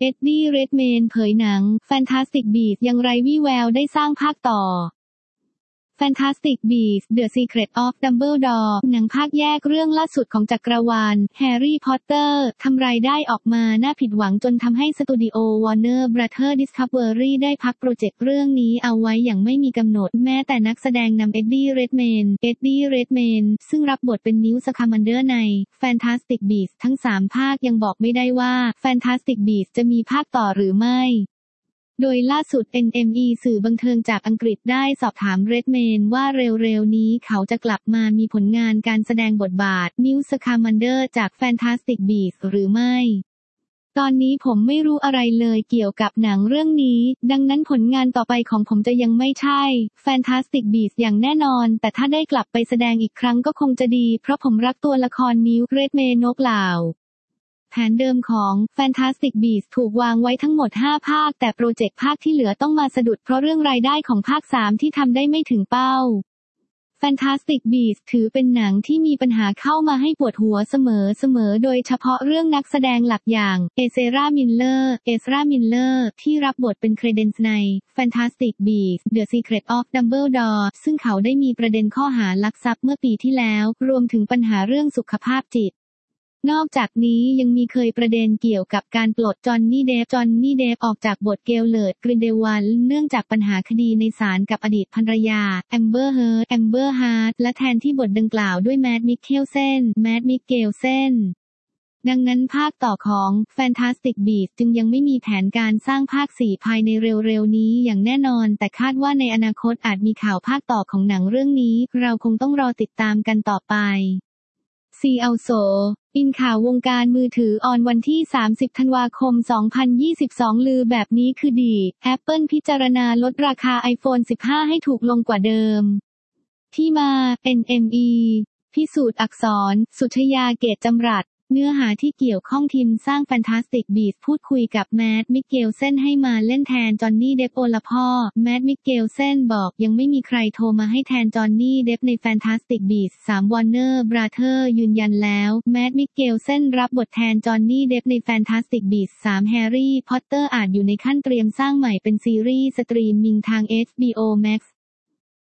เอ็ดดี้ เรดเมนเผยหนัง Fantastic Beasts ยังไร้วี่แววได้สร้างภาคต่อ Fantastic Beasts: The Secret of Dumbledore หนังภาคแยกเรื่องล่าสุดของจักรวาลแฮร์รี่พอตเตอร์ทำรายได้ออกมาน่าผิดหวังจนทำให้สตูดิโอ Warner Brothers Discovery ได้พักโปรเจกต์เรื่องนี้เอาไว้อย่างไม่มีกำหนดแม้แต่นักแสดงนำเอ็ดดี้ เรดเมนซึ่งรับบทเป็นนิวต์ สคามันเดอร์ใน Fantastic Beasts ทั้ง3ภาคยังบอกไม่ได้ว่า Fantastic Beasts จะมีภาคต่อหรือไม่โดยล่าสุด NME สื่อบันเทิงจากอังกฤษได้สอบถามเรดเมนว่าเร็วๆนี้เขาจะกลับมามีผลงานการแสดงบทบาทนิวต์ สคามันเดอร์จาก Fantastic Beasts หรือไม่ตอนนี้ผมไม่รู้อะไรเลยเกี่ยวกับหนังเรื่องนี้ดังนั้นผลงานต่อไปของผมจะยังไม่ใช่ Fantastic Beasts อย่างแน่นอนแต่ถ้าได้กลับไปแสดงอีกครั้งก็คงจะดีเพราะผมรักตัวละครนิวต์ เรดเมนกล่าวแผนเดิมของ Fantastic Beasts ถูกวางไว้ทั้งหมด5ภาคแต่โปรเจกต์ภาคที่เหลือต้องมาสะดุดเพราะเรื่องรายได้ของภาค3ที่ทำได้ไม่ถึงเป้า Fantastic Beasts ถือเป็นหนังที่มีปัญหาเข้ามาให้ปวดหัวเสมอโดยเฉพาะเรื่องนักแสดงหลักอย่างเอซรา มิลเลอร์ที่รับบทเป็นเครเดนส์ใน Fantastic Beasts: The Secret of Dumbledore ซึ่งเขาได้มีประเด็นข้อหาลักทรัพย์เมื่อปีที่แล้วรวมถึงปัญหาเรื่องสุขภาพจิตนอกจากนี้ยังมีเคยประเด็นเกี่ยวกับการปลดจอห์นนี่เดฟออกจากบทเกลเลิร์ด กรินเดลวัลด์เนื่องจากปัญหาคดีในศาลกับอดีตภรรยาแอมเบอร์ฮาร์ดและแทนที่บทดังกล่าวด้วยแมด มิคเกลเซนดังนั้นภาคต่อของ Fantastic Beasts จึงยังไม่มีแผนการสร้างภาค4ภายในเร็วๆนี้อย่างแน่นอนแต่คาดว่าในอนาคตอาจมีข่าวภาคต่อของหนังเรื่องนี้เราคงต้องรอติดตามกันต่อไปซีอัลโซอินข่าววงการมือถือออนวันที่30ธันวาคม2022ลือแบบนี้คือดี Apple พิจารณาลดราคา iPhone 15 ให้ถูกลงกว่าเดิมที่มา NME พิสูจน์อักษรสุทยาเกตจำรัดเนื้อหาที่เกี่ยวข้องทีมสร้าง Fantastic Beasts พูดคุยกับแมด มิกเกลเซนให้มาเล่นแทนจอห์นนี่เดฟโอละพ่อแมด มิกเกลเซนบอกยังไม่มีใครโทรมาให้แทนจอห์นนี่เดฟใน Fantastic Beasts 3 Warner Brothers ยืนยันแล้วแมด มิกเกลเซนรับบทแทนจอห์นนี่เดฟใน Fantastic Beasts 3 แฮร์รี่พอตเตอร์อาจอยู่ในขั้นเตรียมสร้างใหม่เป็นซีรีส์สตรีมมิ่งทาง HBO Max